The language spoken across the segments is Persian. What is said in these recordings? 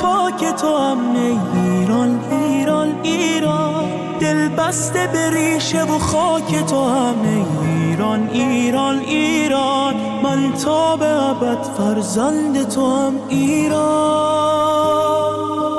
پاک تو هم ایران ایران ایران، دل بسته به ریشه و خاک تو هم ایران ایران ایران، من تا به ابد فرزند تو هم ایران.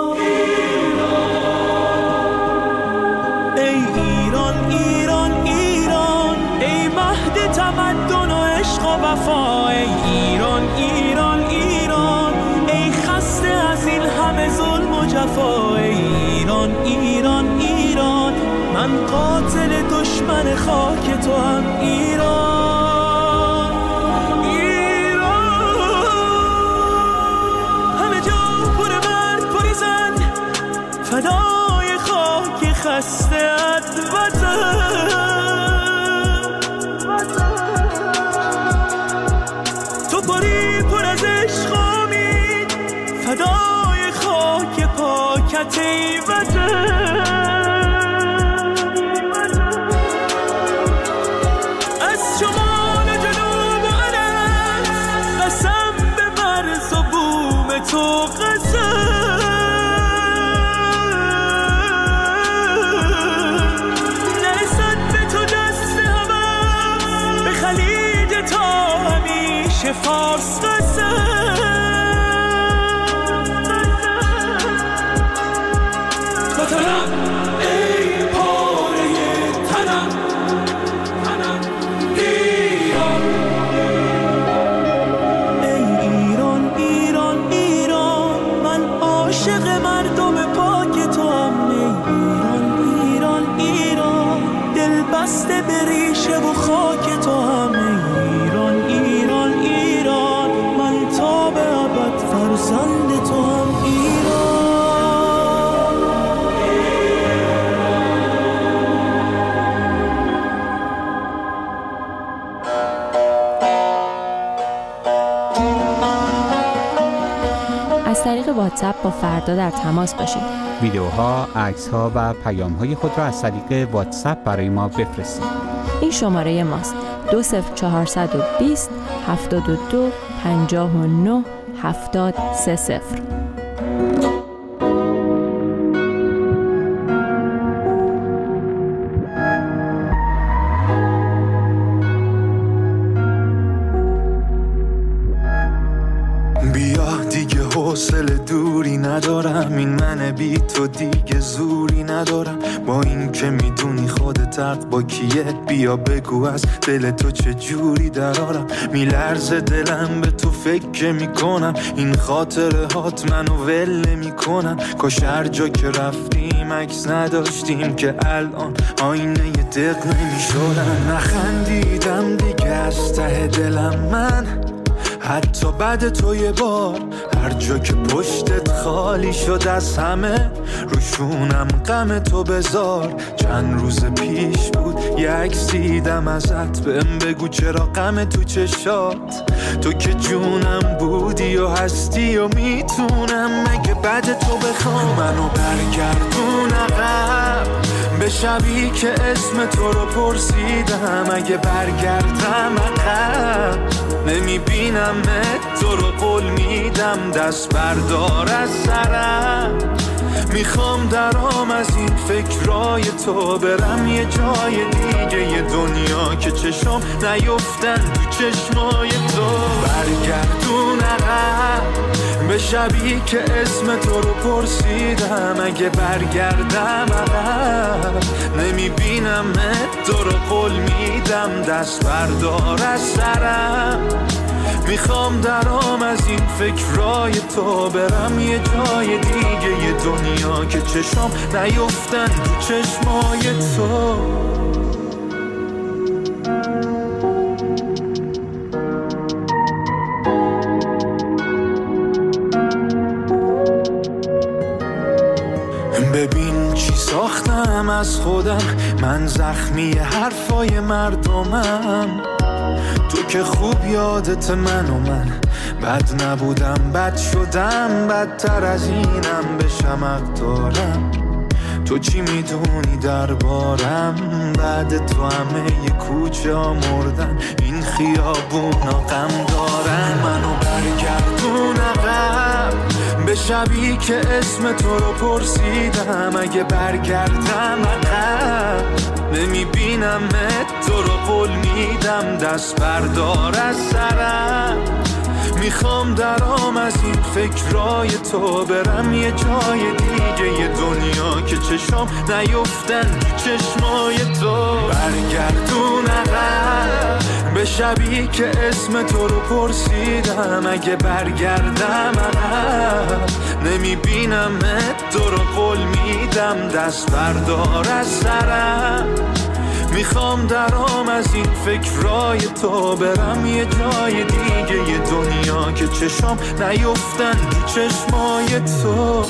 ای ایران ایران ایران، ای مهد تمدن و عشق و وفا، ای ایران ایران ایران، ای خسته از این همه ظلم و جفا، ای ایران ایران ایران، من قاتل دشمن خاک تو هم ایران ایران. همه جا پر مرد پری زن، فدای خاک خسته ات وطن. تو پری پر از عشق و امید، فدای خاک پاکت ای وطن. تو نرسد به تو دست هوا، به خلیج تا همیشه فارس وطنم، ای پاره تنم عاشق مردم پاک تو هم ایران ایران ایران، دل بسته به ریشه و خاک تو هم ایران ایران ایران، من تا به ابد فرزند تو هم ایران. از طریق واتساپ با فردا در تماس باشید. ویدیوها، عکس‌ها و پیام‌های خود را از طریق واتساپ برای ما بفرستید. این شماره ماست: 20420 72 59 7030. حوصله دوری ندارم، این من بی تو دیگه زوری ندارم، با این که میدونی خودت حق با کیه، بیا بگو از دل تو چه جوری درارم. میلرزه دلم به تو فکر میکنم، این خاطره هات منو ول نمیکنن. کاش هر جا که رفتیم عکس نداشتیم که الان آینه دق نمیشدن. نخندیدم دیگه از ته دلم من، حتی بعد تو یه بار، هر جا که پشتت خالی شد از همه، روشونم غم تو بذار. چند روز پیش بود یه عکس دیدم ازت، بهم بگو چرا غم تو چشات. تو که جونم بودی و هستی و میتونم مگه بعد تو بخوام منو برگردون عقب، به شبی که اسم تو رو پرسیدم. اگه برگردم عقب نمیبینم تو رو، قول میدم دست بردار از سرم. میخوام درام از این فکرای تو، برم یه جای دیگه، یه دنیا که چشم نیفتن تو چشمای تو. برگردون عقب به شبی که اسم تو رو پرسیدم. اگه برگردم عقب نمیبینم تو رو، قول میدم دست بردار از سرم. میخوام درام از این فکرای تو، برم یه جای دیگه، یه دنیا که چشم نیفتن تو چشمای تو. ببین چی ساختم از خودم، من زخمی حرفای مردمم. تو که خوب یادت من و من بد نبودم، بد شدم، بدتر از اینم بشم دارم. تو چی میدونی دربارم، بعد تو همه ی کوچه ها مردن، این خیابون ها غم دارن. منو برگردون عقب به به شبی که اسم تو رو پرسیدم اگه برگردم عقب نمیبینمت تو رو قول میدم دست بردار از سرم میخوام درام از این فکرای تو برم یه جای دیگه یه دنیا که چشام نیفتن تو چشمای تو برگردون عقب به شبی که اسم تو رو پرسیدم اگه برگردم عقب نمیبینمت تو رو قول میدم دست بردار از سرم میخوام درام از این فکرای تو برم یه جای دیگه یه دنیا که چشام نیفتن تو چشمای تو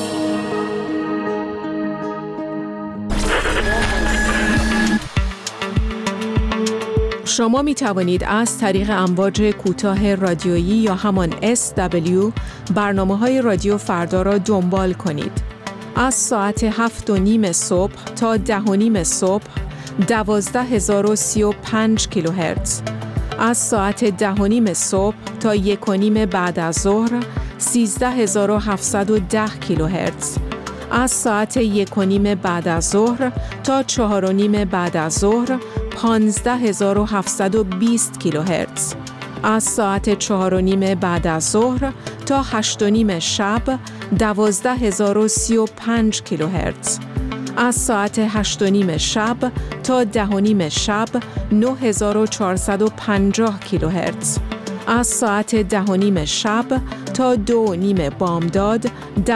شما می توانید از طریق امواج کوتاه رادیویی یا همان SW برنامه‌های رادیو فردا را دنبال کنید. از ساعت 7:30 صبح تا 10:30 صبح 12035 کیلوهرتز. از ساعت 10:30 صبح تا 1:30 بعد از ظهر 13710 کیلوهرتز. از ساعت 1:30 بعد از ظهر تا 4:30 بعد از ظهر 15720 کیلوهرتز. از ساعت 4:30 بعد از ظهر تا 8:30 شب 12035 کیلوهرتز. از ساعت 8:30 شب تا 10:30 شب 9450 کیلوهرتز. از ساعت 10:30 شب تا 2:30 بامداد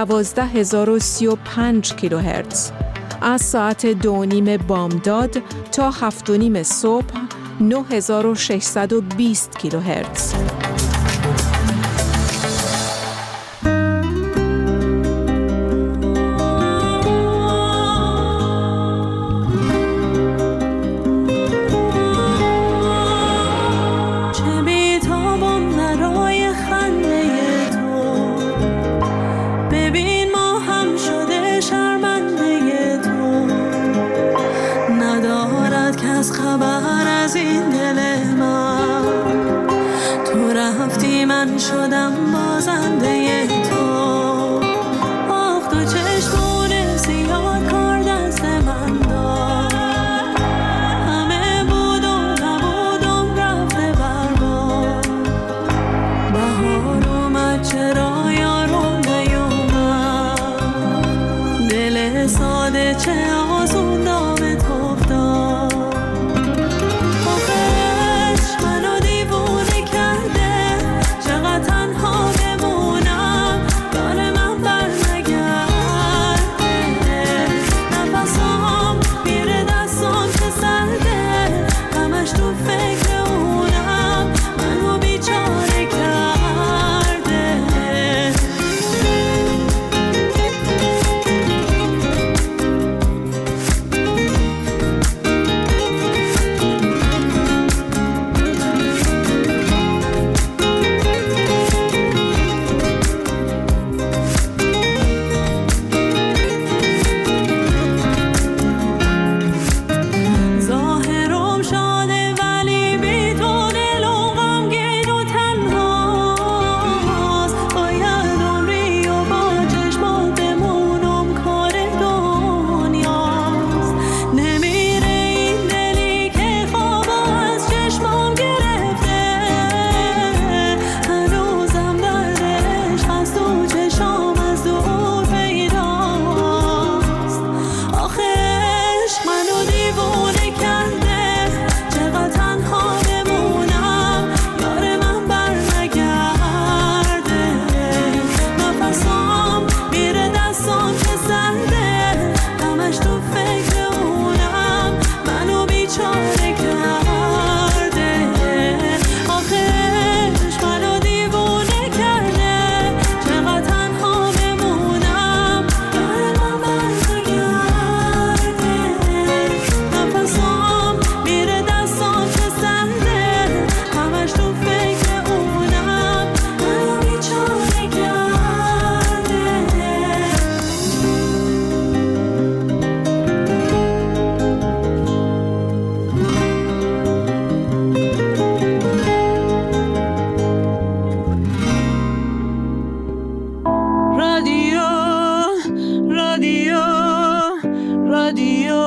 12035 کیلوهرتز. از ساعت 2:30 بامداد تا 7:30 صبح 9620 کیلوهرتز. شدم بازنده تو آخ تو چشمون سیاه کار دست من داد همه بود و نبودم رفته برباد بهار اومد چرا یارو نیومد دل ساده چه آسون دام تو افتاد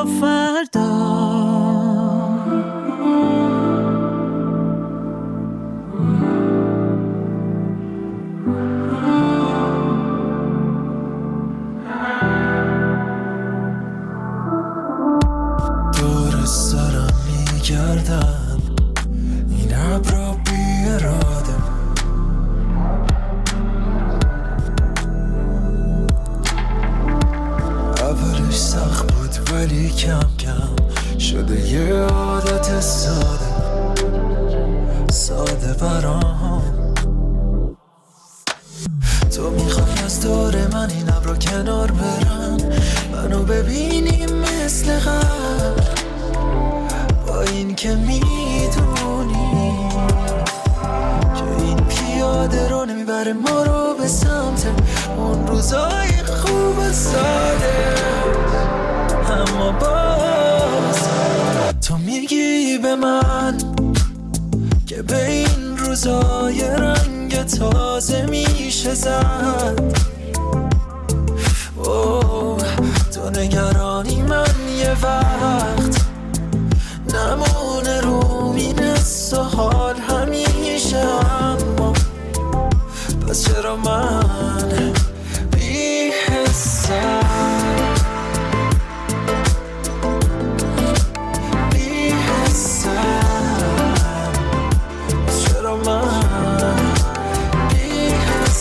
با فردا. دور سرم میگردن این ابرا بی اراده، اولش سخت بود ولی کم کم شده یه عادت ساده ساده برام. تو میخوای از دور من این ابرا کنار برن، منو ببینی مثل قبل، با این که میدونی که این پیاده رو نمیبره ما رو به سمت اون روزای خوب ساده. اما باز تو میگی به من که به این روزای رنگ تازه میشه زد. تو نگرانی من یه وقت نمونه رو مینست و حال همیشه، اما پس چرا من بی حسم چرا من بی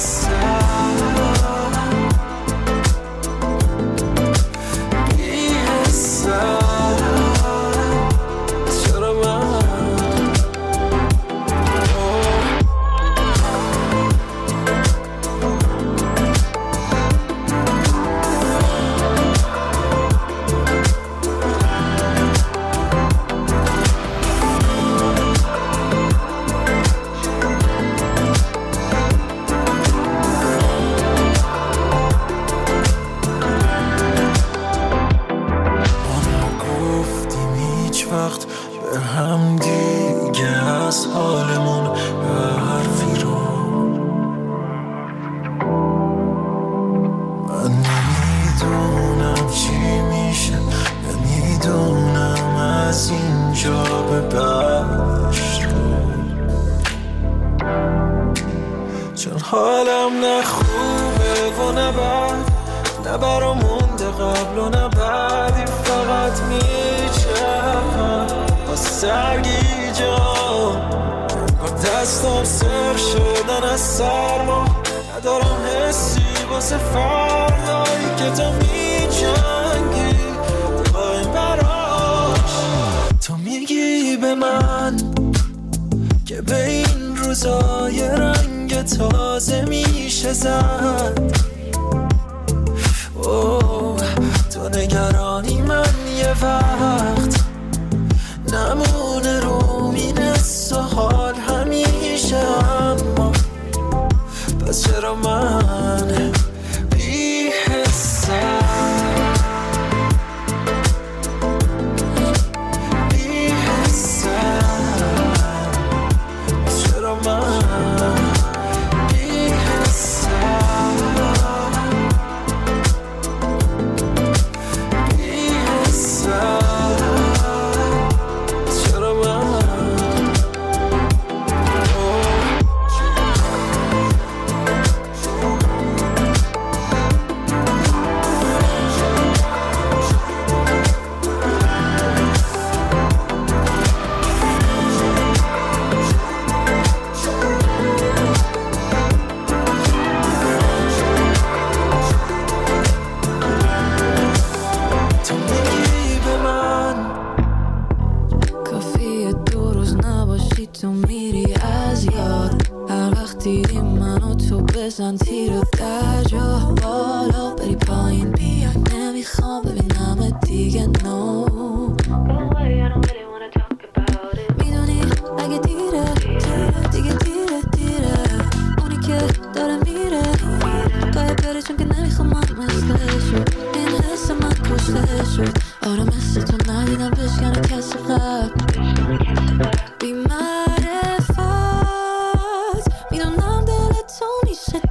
حالم نه خوبه و نه بد، نه برا مونده قبل و نه بعدی، فقط میچرخم با سرگیجم با دستم سر شدن از سرما، ندارم حسی واسه فردایی که تو میجنگی دقایم براش. تو میگی به من که به این روزای رنگ تازه میشه زد. تو نگرانی من یه وقت نمونه رو مینست و حال همیشه، اما پس چرا من بی حسم چرا من بزن تیر و در جا بالا بری پایین بیا، نمیخوام ببینم دیگه نو. میدونی اگه دیره دیگه دیره اونی که داره میره باید بره، چون که نمیخوام من مثل شد این حس من کشته شد. آره مثل تو ندیدم بشکنه کسی قبل بی معرفت، میدونم دل تو میشه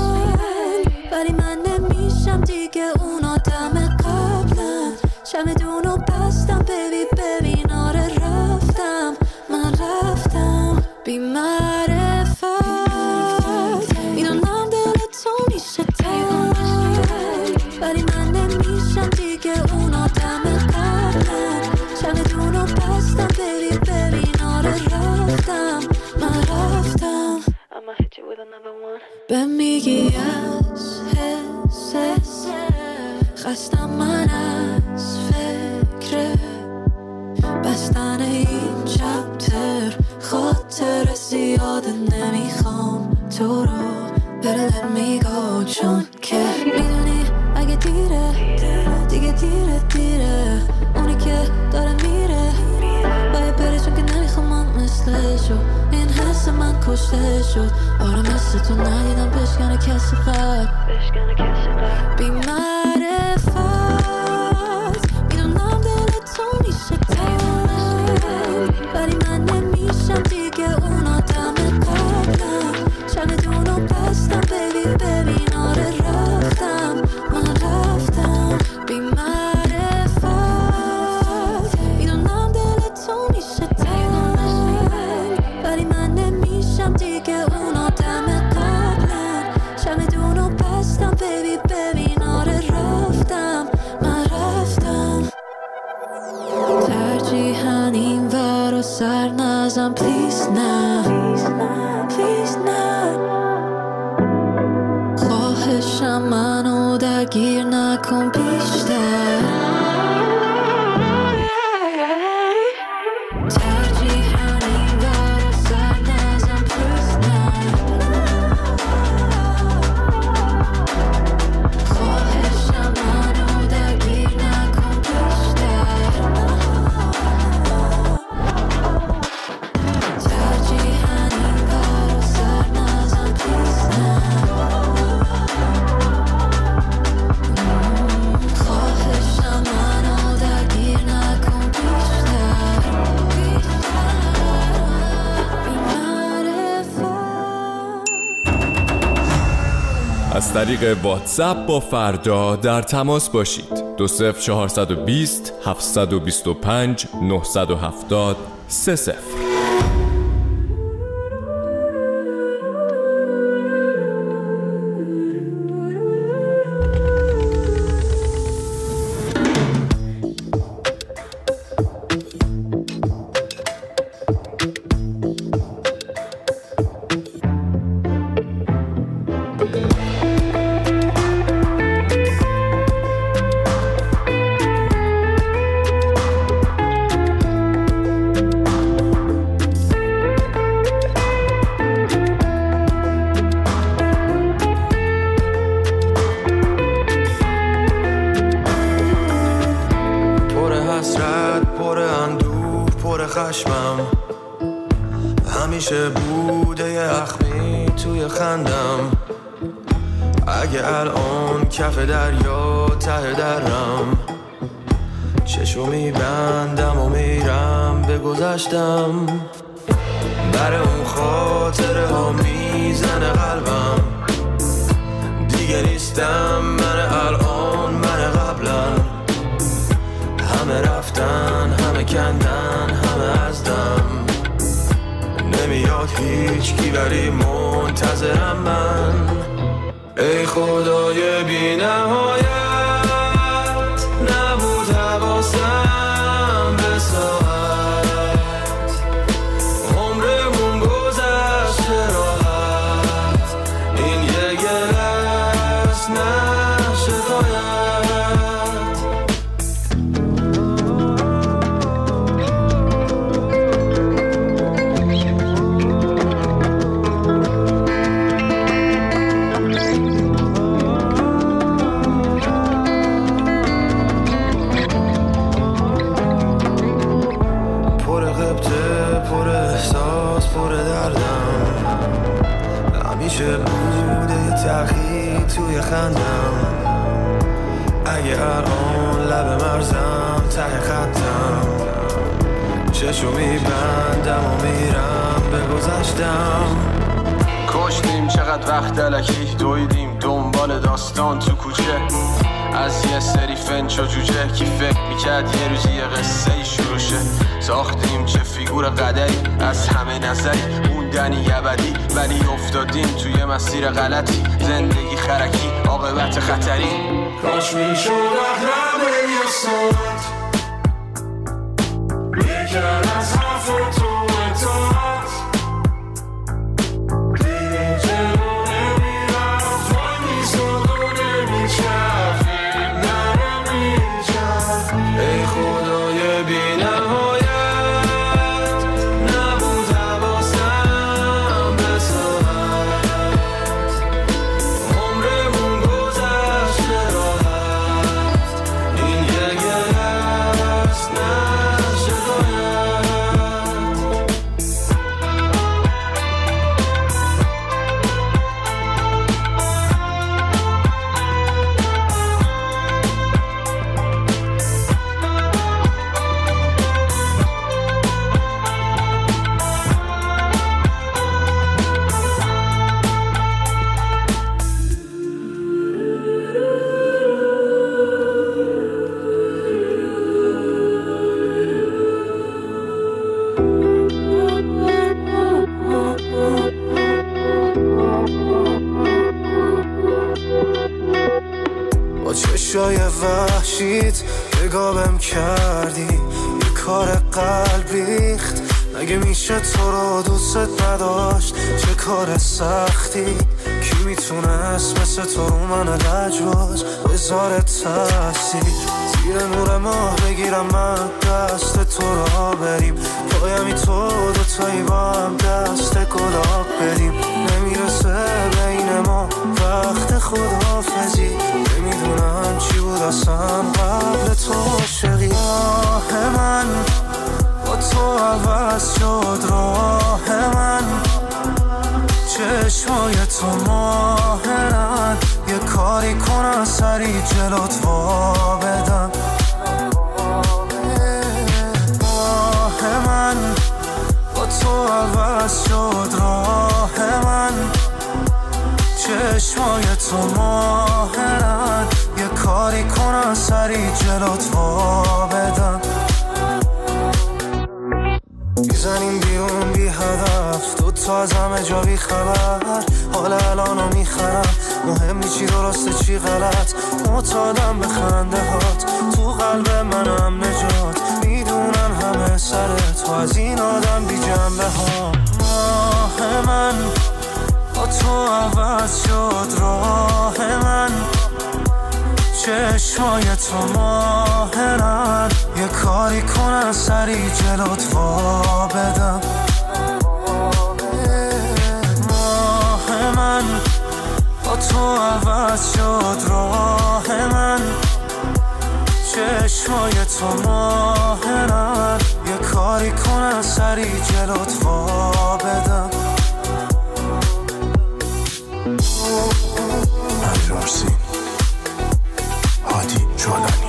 تن ولی من نمیشم دیگه اون آدم قبلم. چه میدونم بی معرفت میدونم دل تو میشه تنگ ولی من نمیشم دیگه اون آدم قبلم چمدونو بستم بری ببین آره رفتم من رفتم به میگی از حس خستم من از فکر بستن این چپتر خاطر زیاده نمیخوام تو رو بره let me go چون که میدونی اگه دیره دیگه دیره اونی که داره میره باید بره چون که نمیخوام من مثلشو این حس من کشته شد آره مثل تو ندیدم بشکنه کسی قد بی معرفت میدونم دل تو میشه تنگ ولی من نمیشم دیگه اون آدم قبلم چمدونو بستم ببین آره رفتم من رفتم بی معرفت میدونم دل تو میشه تنگ ولی من نمیشم دیگه اون آدم قبلم چمدونو بستم ببین آره رفتم من رفتم ترجیحاً این ور و سر نزم پلیز نه خواهشم منو درگیر نکن بیشتر ترجیحاً این ور و سر نزم پلیز نه خواهشم منو درگیر نکن بیشتر ترجیحاً این ور و سر نزم پلیز نه خواهشم منو درگیر نکن بیشتر بی معرفت از طریق واتساپ با فردا در تماس باشید 20420 725 970 30. خشمم همیشه بوده یه اخمی توی خندم اگه الان کف دریا ته درم چشو میبندم و میرم به گذشتم بر اون خاطره ها میزنه قلبم دیگه نیستم من الان من قبلا همه رفتن همه کندن همه از دم نمیاد هیچ کی ولی منتظرم من ای خدای بی نهایت نبود حواسم به ساعت عمرمون گذشته راحت این یه گلس نه شکایت همیشه بوده تأخیر توی خندم اگه الان لب مرزم ته خطم چشو میبندم و میرم به گذشتم کشتیم چقدر وقت الکی دویدیم دنبال داستان تو کوچه از یه سری فنچ و جوجه کی فکر میکرد یه روزی یه قصه ای شروع شه. ساختیم چه فیگور قدری از همه نظری، موندنی ابدی ولی افتادیم توی مسیر غلطی. زندگی خرکی عاقبت خطری. کاش میشد اقربه یه ساعت میکرد از حرف تو اطاعت. دیگه جلو نمیرفت وای میزد و نمیچرخید نمیچرخ. ای خدای بی نهایت نبود حواسم به ساعت. عمرمون گذشته راحت، این یه گرست نه شکایت. با چشای وحشیت نگاهم کردی، یه کار قلب ریخت. مگه میشه تو رو دوست نداشت؟ چه کار سختی. کی میتونست مثل تو رو من لجباز بذاره تاثیر؟ زیر نور ماه بگیرم من دست تو را بریم، پایمی تو دوتایی با هم دست گلاب بدیم. نمیرسه بین ما وقت خداحافظی، نمیدونم چی بود اصلا قبل تو عاشقی. راه من با تو عوض شد، راه من چشمای تو ماهرن. یه کاری کنم سری جلوت وا بدم. راه من با تو عوض شد، راه من چشمای تو ماهرن. یه کاری کنم سری جلوت وا بدم. میزنیم بیرون بی هدف، دوتا از همه جا بی خبر. حال الانو میخرم، مهم نی چی درسته چی غلط. معتادم به خنده هات، تو قلب منم نجات. میدونن همه سر تو از این آدم بی جنبه ها. ماه من با تو عوض شد، راه من چشمای تو ماهرن. یه کاری کنم سری جلوت وا بدم. ماه من با تو عوض شد، راه من چشمای تو ماهرن. یه کاری کنم سری جلوت وا بدم. راسین هادی جولانی.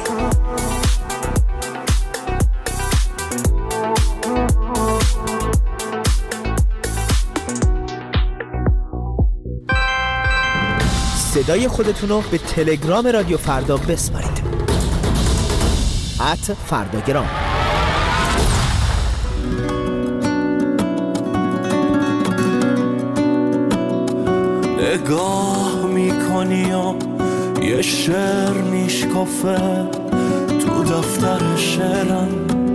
صدای خودتون رو به تلگرام رادیو فردا بسپارید. @فرداگرام. نگاه میکنی و یه شعر میشکافه تو دفتر شعرم.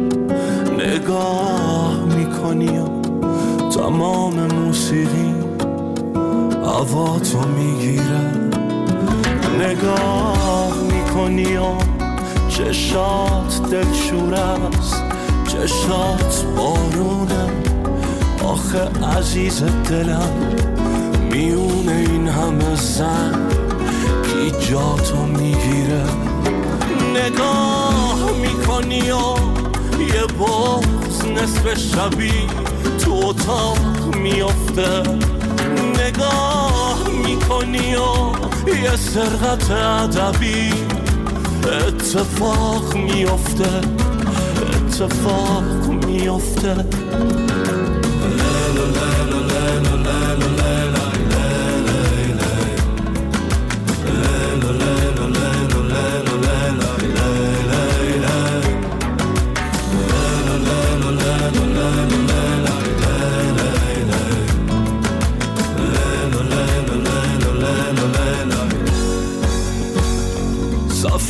نگاه میکنی و تمام موسیقی هوا تو میگیره. نگاه میکنی و چشات دلشور است، چشات بارونه. آخه عزیز دلم میونه این همه زن کی جاتو میگیره. نگاه میکنی و یه بغض نصف شبی تو اتاق میافته. نگاه میکنی و یه سرقت ادبی اتفاق میافته. اتفاق میافته.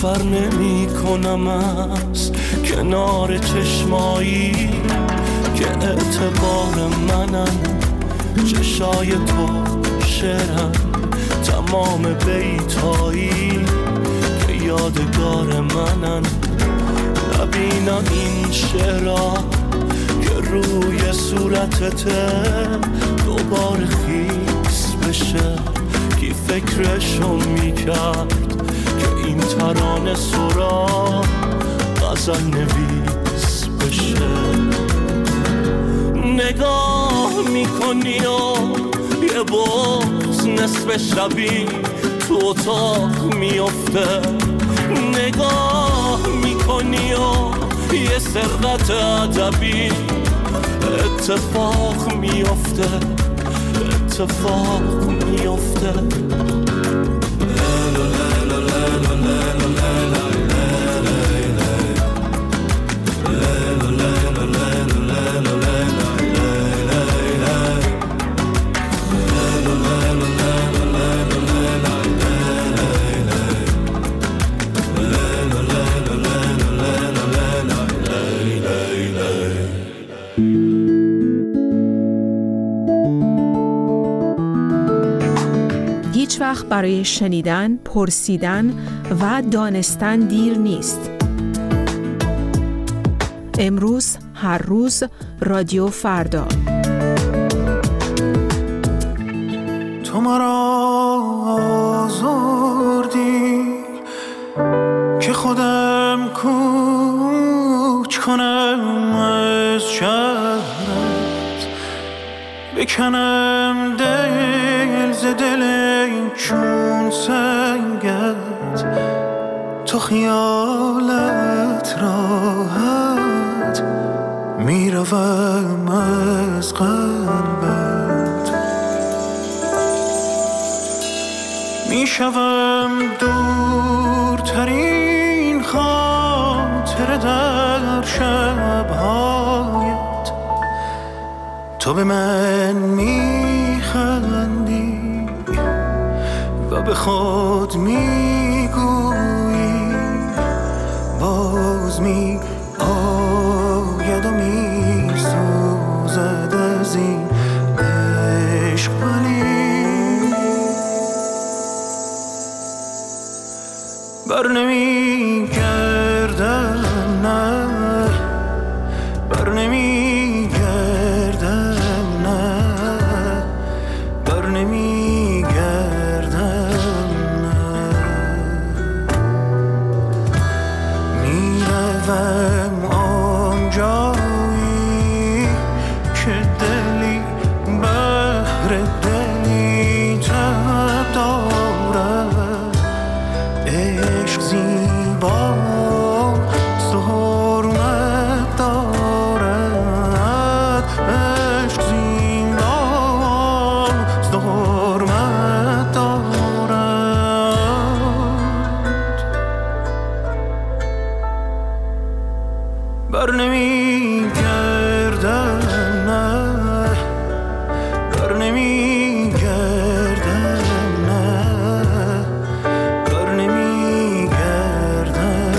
سفر نمی کنم از کنار چشمایی که اعتبار منن، چشای تو شعرن، تمام بیتایی که یادگار منن. نبینا این شعرها که روی صورتته دوباره خیس بشه، کی فکرشو میکرد که این ترانه سرا غزل نویس بشه. نگاه میکنی و یه باز نصف شبی تو اتاق میفته، نگاه میکنی و یه سرقت ادبی اتفاق میفته، اتفاق میفته. هیچ وقت برای شنیدن، پرسیدن و دانستن دیر نیست. امروز، هر روز، رادیو فردا. تو مرا آزردی که خودم کوچ کنم از شهرت، بکنم دل ز دل چون سنگت، تو خیالت راحت میروم از قلبت، میشوم دورترین خاطر در شبهایت، تو به من میخندی و به خود میگویی باز می آید و میسوزد از این عشق، ولی بر نمیگردم، نه بر نمیگردم، نه بر نمیگردم، میروم آنجایی که دلی بهر دلی تب دارد، عشق زیباست و حرمت دارد، عشق زیباست و حرمت دارد، بر نمیگردم، نه بر نمیگردم، نه بر نمیگردم،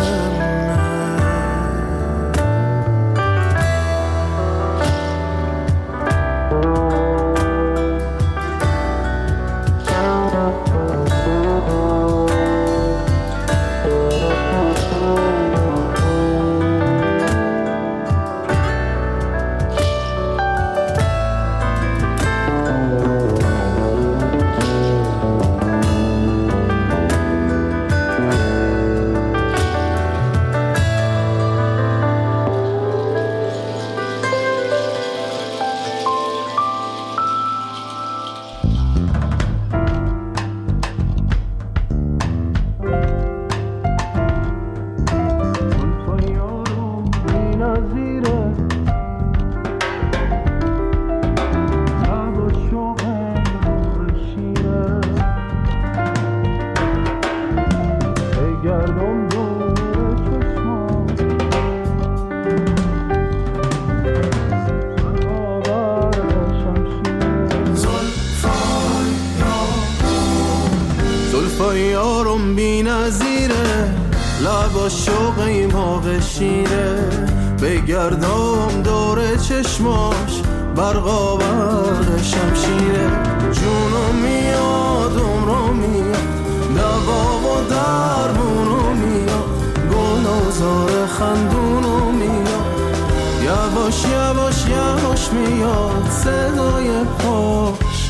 لبا شوقی موقع شیره بگردم دور چشماش برقا برق شمشیره جونو میاد عمرو میاد دوا و درمونو میاد گل و زار خندونو میاد یواش یواش یواش میاد صدای پاش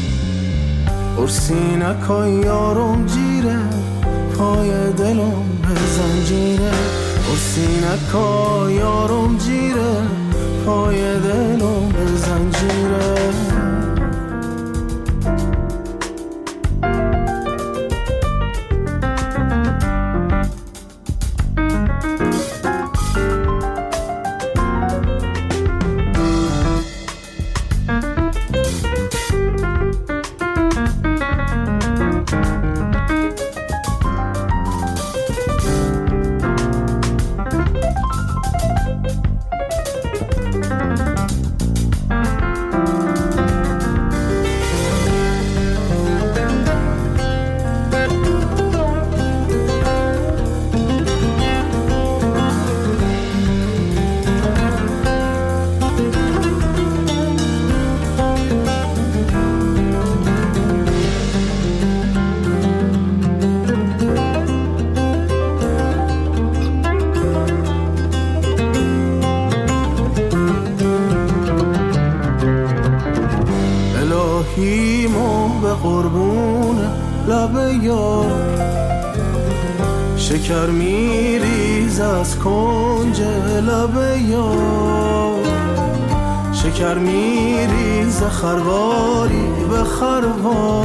ارسینکای یارم جیره پای دلم به زنجیره ارسینکای یارم جیره پای دلم به زنجیره شکر میریز از کنج لب یار شکر میریز خرواری به خروار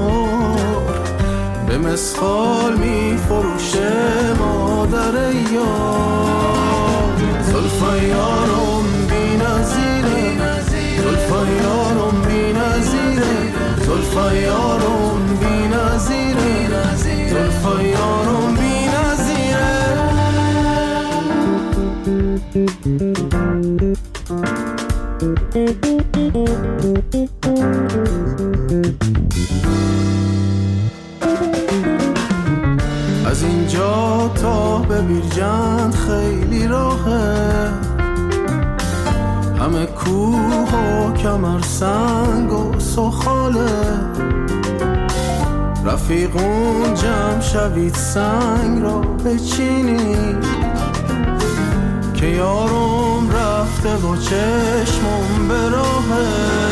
به مسخال میفروشه مادر یار زلفای یارم بی نظیره زلفای یارم بی نظیره زلفای یارم بی نظیره زلفای یارم بی از اینجا تا به بیرجند خیلی راهه همه کوه و کمر سنگ و سخاله رفیقون جمع شوید سنگ را بچینید که یارم رفته و چشمم به راهه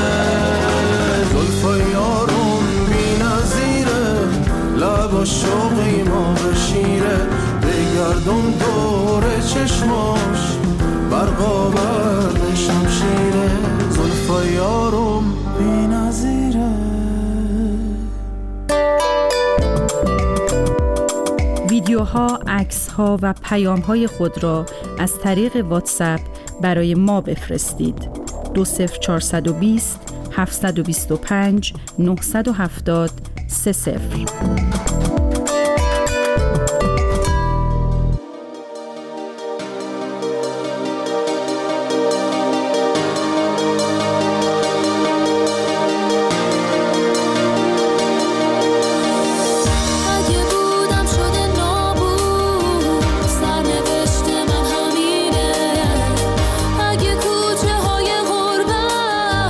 زلفای یارم بی نظیره لبا شوقی ما به شیره بگردم دور چشماش برقا برق شمشیره زلفای یارم بی نظیره. ویدیوها، عکس‌ها و پیام‌های خود را از طریق واتساپ برای ما بفرستید. 20420 725 970 30.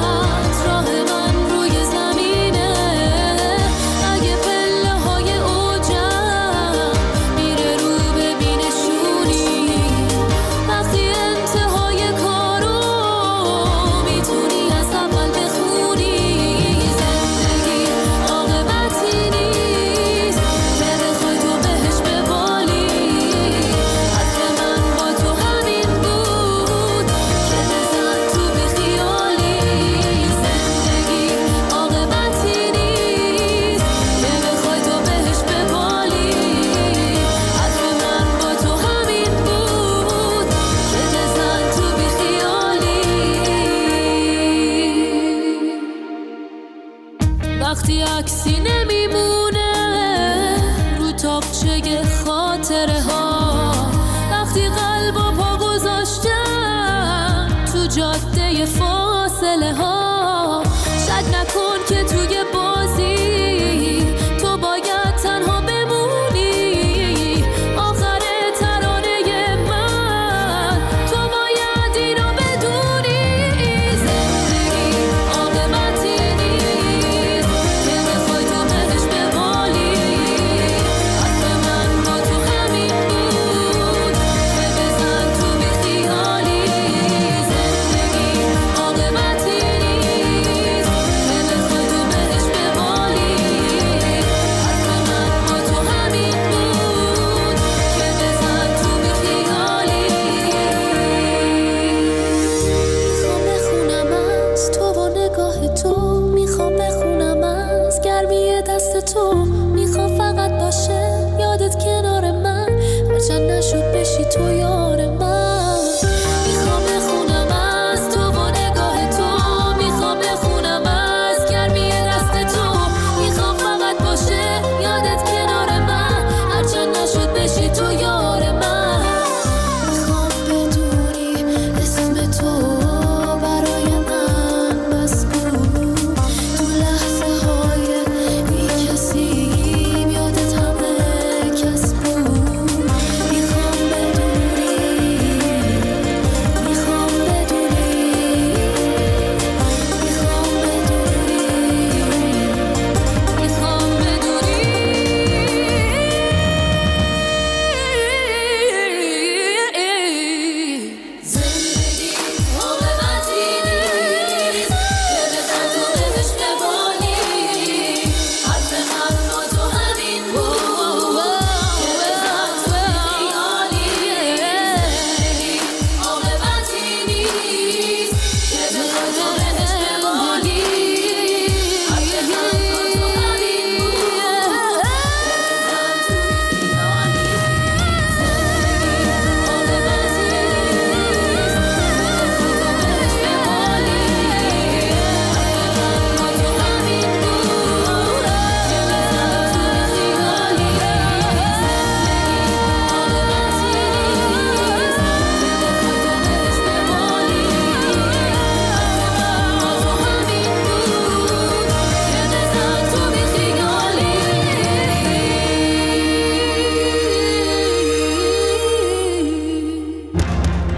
راه من روی زمینه اگه پله های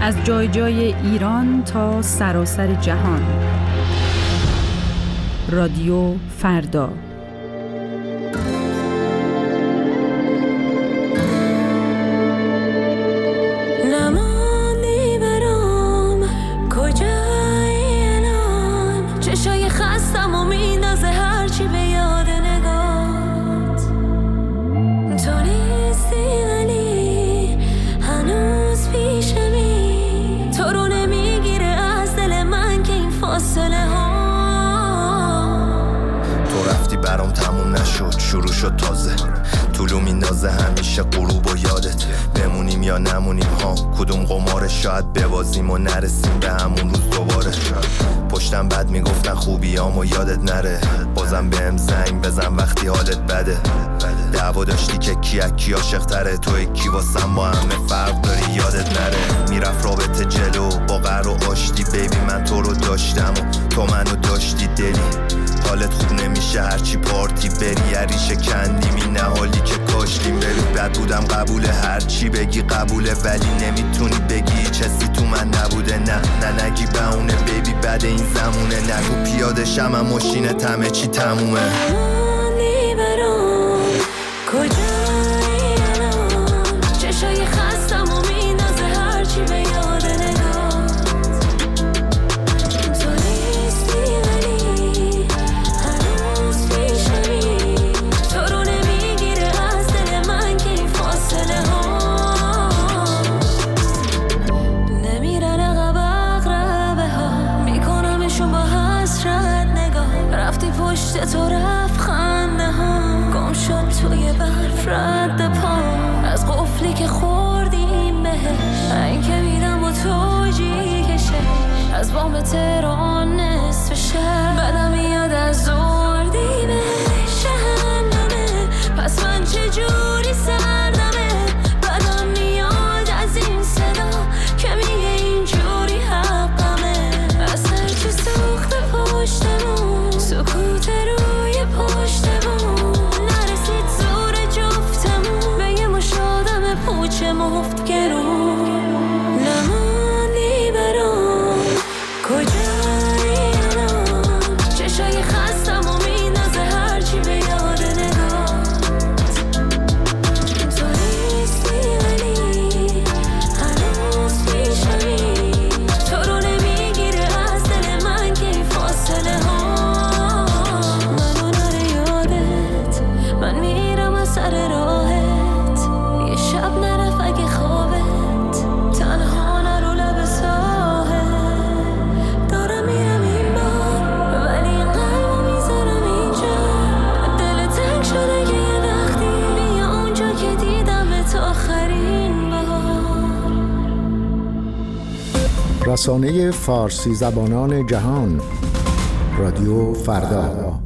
از جای جای ایران تا سراسر جهان. رادیو فردا. نمانی برام کجایی الان، چشای خستم و میندازه هرچی به یاد نگات. تو نیستی ولی هنوز پیشمی، تو رو نمیگیره از دل من که این فاصله ها. تو رفتی برام تموم نشد، شروع شد تازه، طولو میندازه همیشه غروب و یادت. بمونیم یا نمونیم ها، کدوم قماره، شاید ببازیم و نرسیم به همون روز دوباره. پشتم بد میگفتن خوبیامو یادت نره، بازم بهم زنگ بزن وقتی حالت بده. دعوا داشتی که کی عاشق تره، تو کی واسم با همه فرق داری یادت نره. میرفت رابطه جلو با قهر و آشتی، بیبی من تو رو داشتم و تو منو داشتی دلی. حالت خوب نمیشه هرچی پارتی بری، ریشه کندیم این حالی که کاشتیم. ببین بد بودم قبوله، هرچی بگی قبوله، ولی نمیتونی بگی چیزی تو من نبوده. نه نگی بهونه بیبی بعد این زمونه، نگو پیاده شم هم ماشینت همه چی تمومه. نمانی برام کجایی الان، چشای خستم و میندازه هرچی به یاد نگات. تو نیستی ولی هنوز پیشمی، تو رو نمیگیره از دل من که این فاصله ها. نمیرن عقب عقربه ها، میکنمشون با حسرت نگاه. رفتی پشت تو رفت خنده ها، گم شد توی برف رد پا. از قفلی که خوردیم بهش، این که میدم با توجی کشه. از بام تهران نصف شهر، بدم میاد از اردیبهشت جهنمه. پس من چجوری سردمه، بدم میاد از این صدا که میگه اینجوری حقمه. از هرچی سوخته پشتمون، سکوت روی پشتمون. نرسید زور جفتمون به یه مش آدم پوچ مفت گرون. نمانی برام کجایی الان، چشای خستم و میندازه هرچی به یاد نگات. تو نیستی ولی هنوز پیشمی، تو رو نمیگیره از دل من که این فاصله ها. منو نره یادت، من میرم از سر راهت. یه شب نرفت اگه خوابت، تنها نرو لب ساحل. دارم میرم این بار ولی قلبو میذارم اینجا. دل تنگ شده که یه وقتی بیا اونجا که دیدمت آخرین بار. رسانه فارسی زبانان جهان، رادیو فردا.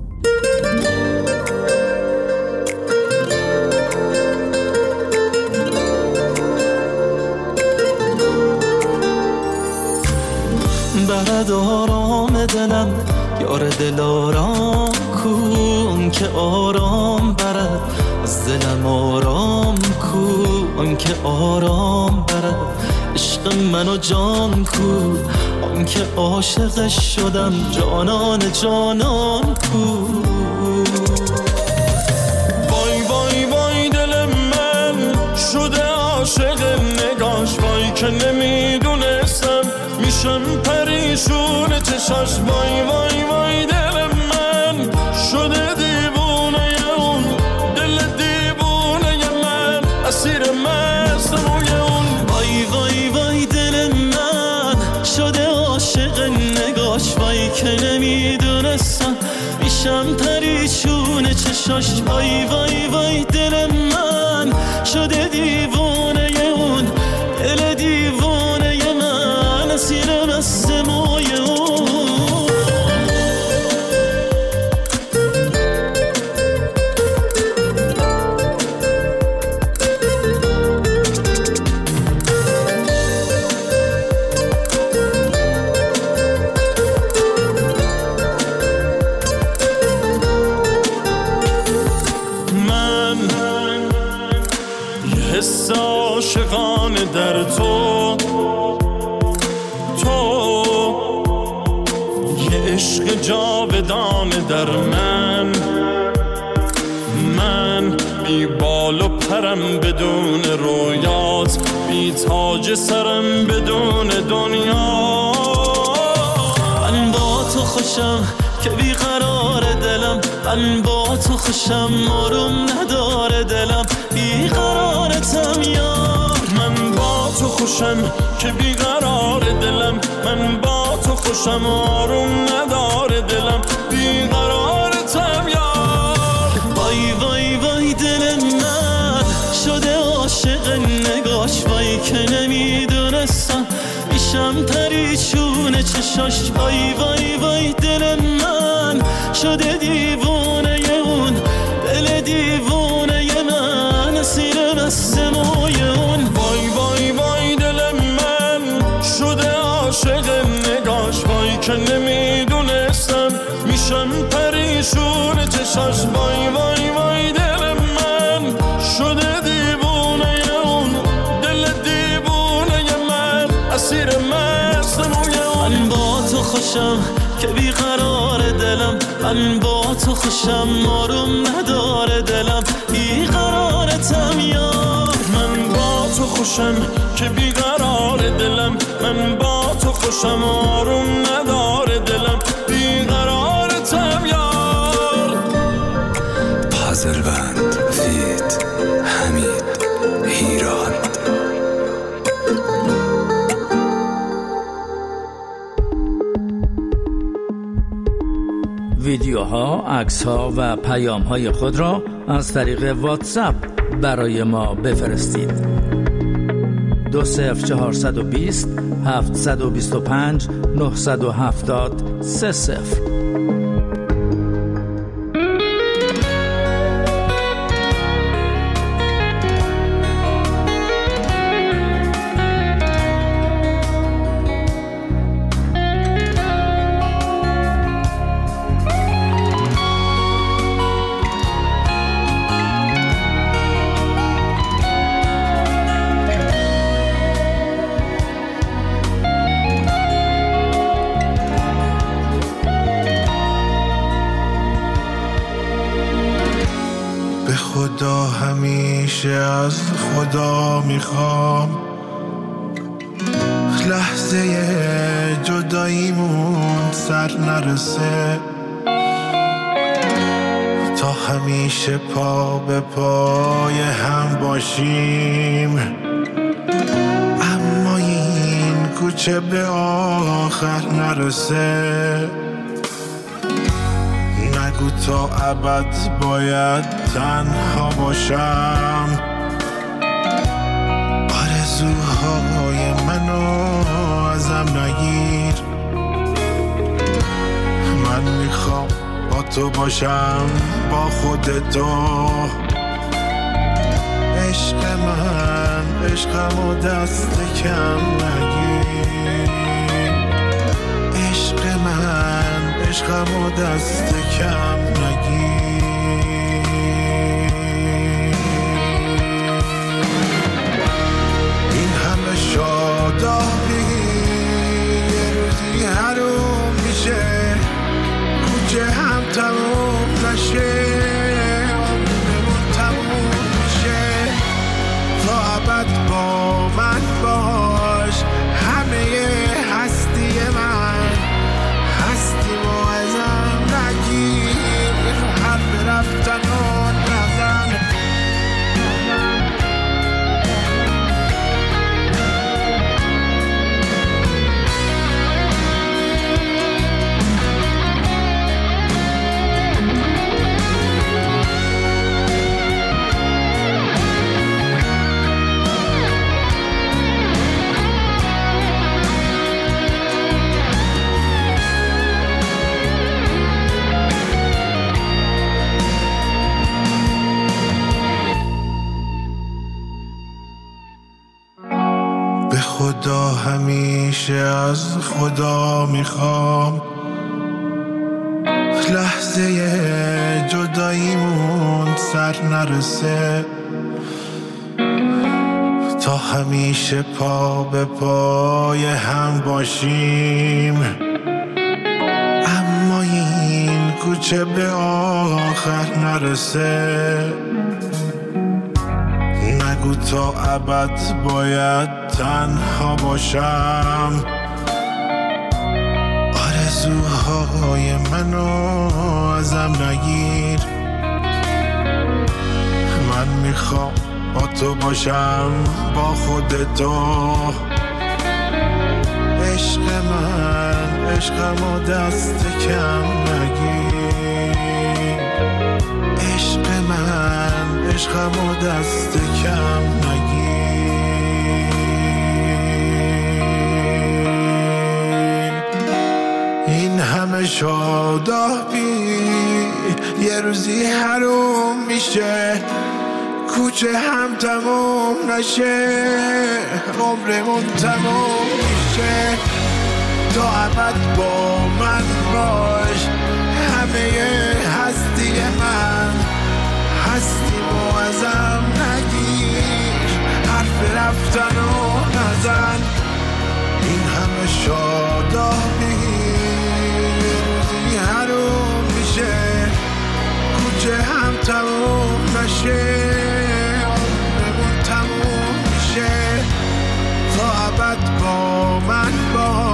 برد آرام دلم یار دل آرام کن، که آرام برد از دلم آرام کن، که آرام برد عشق منو جان کو. آن که عاشقش شدم جانان جانان کو. وای وای وای دل من شده عاشق نگاش، وای که نمیدونستم میشم پریشون چشاش. وای وای وای دل من شده دیوونه اون، دل دیوونه من اسیر مست روی اون. وای وای وای دل من شده عاشق نگاش، وای که نمیدونستم میشم پریشون چشاش. وای وای وای دل من شده دیوونه اون، دل دیوونه من اسیر مست موی اون. حس عاشقانه در تو جاودان در من بی بال و پرم بدون رویات، بی تاج سرم بدون دنیا. من با تو خوشم که بی قرار دلم، من با تو خوشم آروم نداره دلم، بی قرارتم یار. من با تو خوشم که بی قرار دلم، من با تو خوشم آروم نداره دلم، بی قرارتم یار. وای وای وای دل من شده عاشق نگاش، وای که نمیدونستم میشم پریشون چشاش. وای وای وای دل من شده دیوونه اون، دل دیوونه من اسیر مست موی اون. وای وای وای دل من شده عاشق نگاش، وای که نمیدونستم میشم پریشون چشاش. وای وای وای دل من شده دیوونه اون، دل دیوونه من اسیر مست موی اون. من با تو خوشم که بی قرار دلم، من با تو خوشم آروم نداره دلم، بی قرارتم یار. من با تو خوشم که بی قرار دلم، من با تو خوشم آروم نداره دلم، بی قرارتم یار. پازلبند فیت حمید هیران. ویدیوها، عکس‌ها و پیام‌های خود را از طریق واتساپ برای ما بفرستید. 20420 725 970 30. خدا همیشه از خدا میخوام لحظه جداییمون سر نرسه، تا همیشه پا به پای هم باشیم، اما این کوچه به آخر نرسه. نگو تا ابد باید تنها باشم، آرزوهای منو ازم نگیر. من میخوام با تو باشم، با خودتو. عشق من عشقمو دست کم نگیر، عشق من عشقمو دست کم نگیر. این همه شادابی یه روزی حروم میشه، کوچه هم تموم نشه، عمرمون تموم میشه. تا ابد با من باش، همه هستی من، هستی و ازم نگیر، حرف رفتن و نزن. خدا همیشه از خدا میخوام لحظه جداییمون سر نرسه، تا همیشه پا به پای هم باشیم، اما این کوچه به آخر نرسه، نگو تا ابد باید تنها باشم. آرزوهای منو ازم نگیر، من میخوام با تو باشم، با خودتو. عشق من عشقمو دست کم نگیر، عشق من عشقمو دست کم نگیر. این همه شادابی یه روزی حروم میشه، کوچه هم تموم نشه، عمرمون تموم میشه. تا ابد با من باش، همه هستی من، هستیمو ازم نگیر، حرف رفتنو نزن. این همه شادابی روزی حروم میشه، کوچه هم تموم نشه، عمرمون تموم میشه. تا ابد با من باش،